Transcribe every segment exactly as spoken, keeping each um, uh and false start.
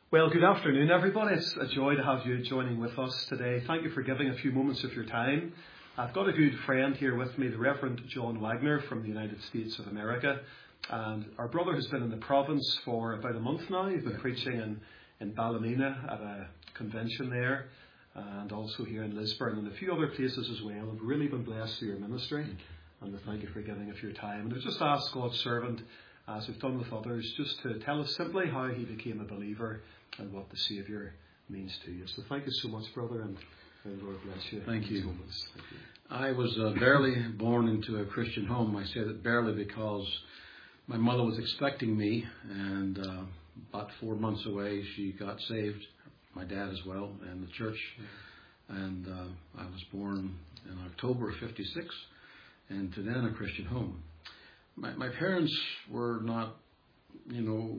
Well, good afternoon, everybody. It's a joy to have you joining with us today. Thank you for giving a few moments of your time. I've got a good friend here with me, the Reverend John Wagner from the United States of America. And our brother has been in the province for about a month now. He's been preaching in, in Ballymena at a convention there, and also here in Lisburn and a few other places as well. I've really been blessed through your ministry, and we thank you for giving of your time. And I've just asked God's servant, as we've done with others, just to tell us simply how he became a believer and what the Saviour means to you. So thank you so much, brother, and, and Lord bless you. Thank you. Thank you. I was uh, barely born into a Christian home. I say that barely because my mother was expecting me, and uh, about four months away she got saved, my dad as well, and the church. And uh, I was born in October of fifty-six, and to then a Christian home. My, my parents were not, you know,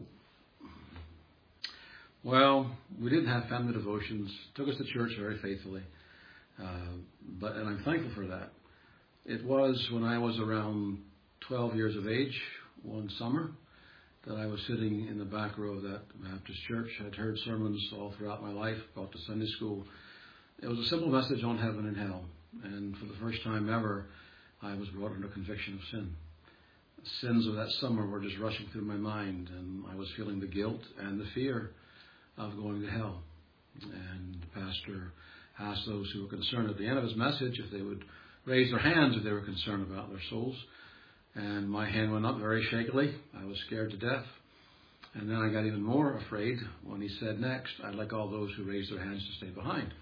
well, we didn't have family devotions, took us to church very faithfully, uh, but and I'm thankful for that. It was when I was around twelve years of age, one summer, that I was sitting in the back row of that Baptist church. I'd heard sermons all throughout my life, got to Sunday school. It was a simple message on heaven and hell, and for the first time ever, I was brought under conviction of sin. The sins of that summer were just rushing through my mind, and I was feeling the guilt and the fear of going to hell. And the pastor asked those who were concerned at the end of his message if they would raise their hands if they were concerned about their souls. And my hand went up very shakily. I was scared to death. And then I got even more afraid when he said next, I'd like all those who raised their hands to stay behind.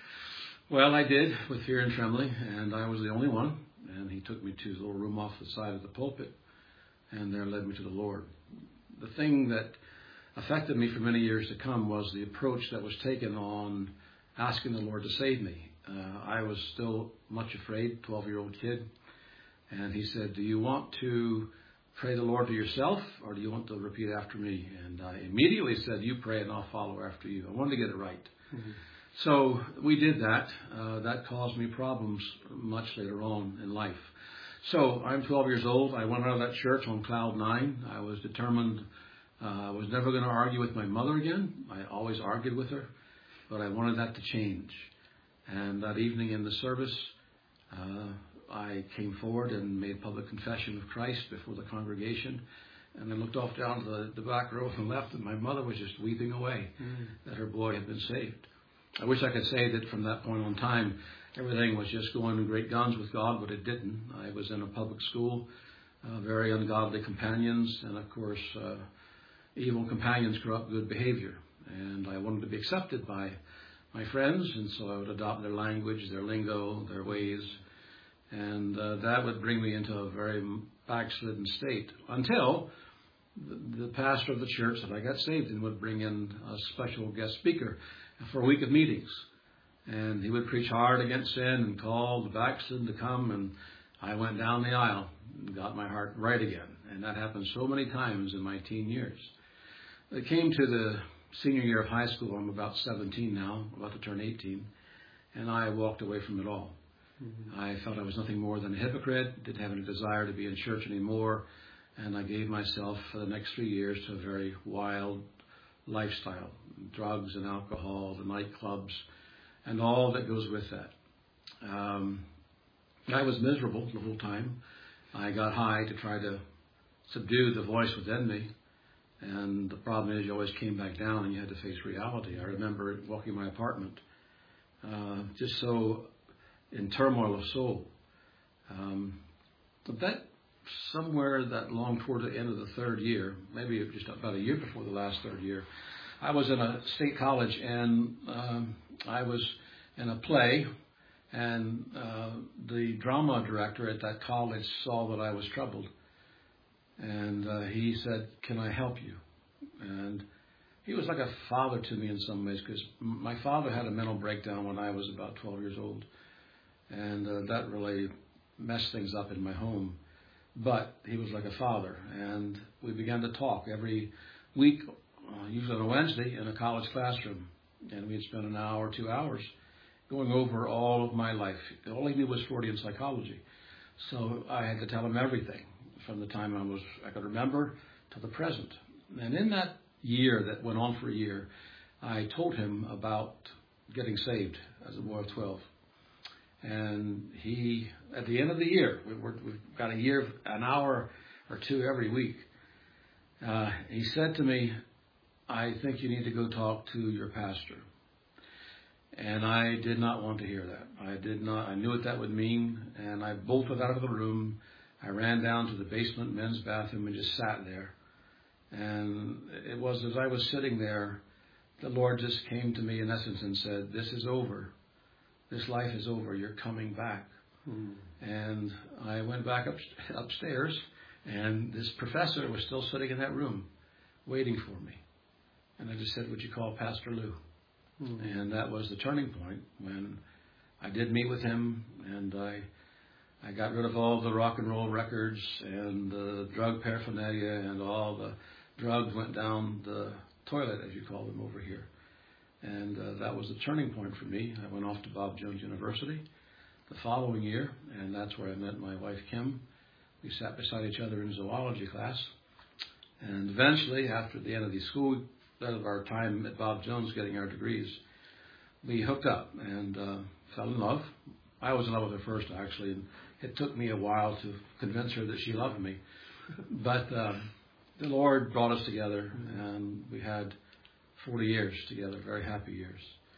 Well, I did, with fear and trembling, and I was the only one. And he took me to the little room off the side of the pulpit, and there led me to the Lord. The thing that affected me for many years to come was the approach that was taken on asking the Lord to save me. Uh, I was still much afraid, twelve-year-old kid. And he said, do you want to pray the Lord to yourself, or do you want to repeat after me? And I immediately said, you pray and I'll follow after you. I wanted to get it right. Mm-hmm. So we did that. Uh, that caused me problems much later on in life. So I'm twelve years old. I went out of that church on cloud nine. I was determined uh, I was never going to argue with my mother again. I always argued with her, but I wanted that to change. And that evening in the service, uh, I came forward and made public confession of Christ before the congregation. And I looked off down to the, the back row and left, and my mother was just weeping away mm. that her boy had been saved. I wish I could say that from that point on time, everything was just going to great guns with God, but it didn't. I was in a public school, uh, very ungodly companions, and of course, uh, evil companions corrupt good behavior. And I wanted to be accepted by my friends, and so I would adopt their language, their lingo, their ways, and uh, that would bring me into a very backslidden state until the, the pastor of the church that I got saved in would bring in a special guest speaker for a week of meetings. And he would preach hard against sin and call the backslidden to come, and I went down the aisle and got my heart right again. And that happened so many times in my teen years. It came to the senior year of high school. I'm about seventeen now, about to turn eighteen, and I walked away from it all. Mm-hmm. I felt I was nothing more than a hypocrite, didn't have any desire to be in church anymore, and I gave myself for the next three years to a very wild lifestyle, drugs and alcohol, the nightclubs, and all that goes with that. Um, I was miserable the whole time. I got high to try to subdue the voice within me, and the problem is you always came back down and you had to face reality. I remember walking my apartment, uh, just so in turmoil of soul. Um, but that somewhere that long toward the end of the third year, maybe just about a year before the last third year, I was in a state college, and um, I was in a play, and uh, the drama director at that college saw that I was troubled, and uh, he said, can I help you? And he was like a father to me in some ways, because my father had a mental breakdown when I was about twelve years old, and uh, that really messed things up in my home. But he was like a father, and we began to talk every week, uh, usually on a Wednesday, in a college classroom. And we'd spend an hour, two hours going over all of my life. All he knew was Freudian psychology. So I had to tell him everything from the time I was I could remember to the present. And in that year that went on for a year, I told him about getting saved as a boy of twelve. And he, at the end of the year, we, we're, we've got a year, an hour or two every week, uh, he said to me, I think you need to go talk to your pastor. And I did not want to hear that. I did not, I knew what that would mean, and I bolted out of the room. I ran down to the basement men's bathroom and just sat there. And it was as I was sitting there, the Lord just came to me in essence and said, this is over. This life is over. You're coming back. Hmm. And I went back up, upstairs, and this professor was still sitting in that room waiting for me. And I just said, would you call Pastor Lou? Hmm. And that was the turning point when I did meet with him, and I I got rid of all the rock and roll records and the drug paraphernalia, and all the drugs went down the toilet, as you call them over here. And uh, that was the turning point for me. I went off to Bob Jones University the following year, and that's where I met my wife, Kim. We sat beside each other in zoology class. And eventually, after the end of the school, of our time at Bob Jones getting our degrees, we hooked up and uh, fell in love. I was in love with her first, actually, and it took me a while to convince her that she loved me. But uh, the Lord brought us together, and we had forty years together, very happy years.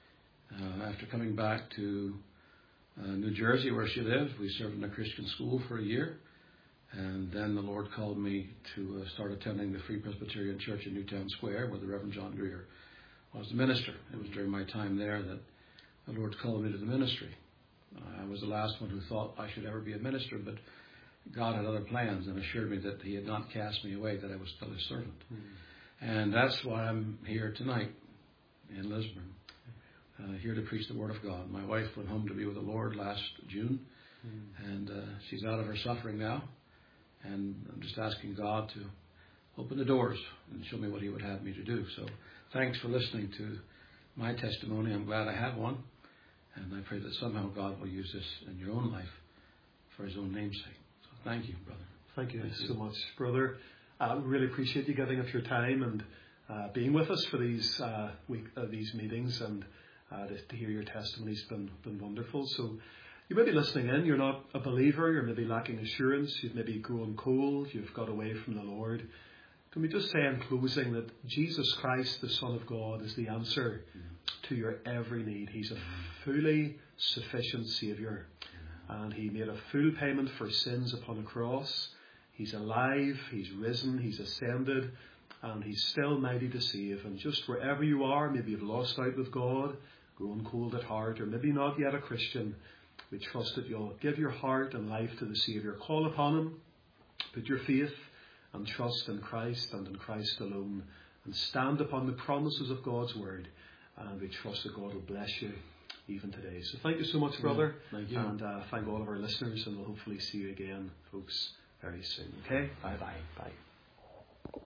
Uh, after coming back to uh, New Jersey, where she lived, we served in a Christian school for a year. And then the Lord called me to uh, start attending the Free Presbyterian Church in Newtown Square, where the Reverend John Greer was the minister. It was during my time there that the Lord called me to the ministry. Uh, I was the last one who thought I should ever be a minister, but God had other plans and assured me that He had not cast me away, that I was still His servant. Mm-hmm. And that's why I'm here tonight in Lisburn, uh, here to preach the Word of God. My wife went home to be with the Lord last June, mm-hmm. and uh, she's out of her suffering now. And I'm just asking God to open the doors and show me what He would have me to do. So thanks for listening to my testimony. I'm glad I have one. And I pray that somehow God will use this in your own life for His own name's sake. So thank you, brother. Thank you thank so you. much, brother. I uh, really appreciate you giving up your time and uh, being with us for these uh, week uh, these meetings, and uh, to, to hear your testimony has been, been wonderful. So you may be listening in, you're not a believer, you're maybe lacking assurance, you've maybe grown cold, you've got away from the Lord. Can we just say in closing that Jesus Christ, the Son of God, is the answer mm. to your every need. He's a fully sufficient Saviour, mm. and He made a full payment for sins upon the cross. He's alive, He's risen, He's ascended, and He's still mighty to save. And just wherever you are, maybe you've lost out with God, grown cold at heart, or maybe not yet a Christian, we trust that you'll give your heart and life to the Saviour. Call upon Him, put your faith and trust in Christ and in Christ alone, and stand upon the promises of God's Word. And we trust that God will bless you even today. So thank you so much, brother. Yeah, thank you. And uh, thank all of our listeners, and we'll hopefully see you again, folks, very soon. Okay? Bye-bye. Bye.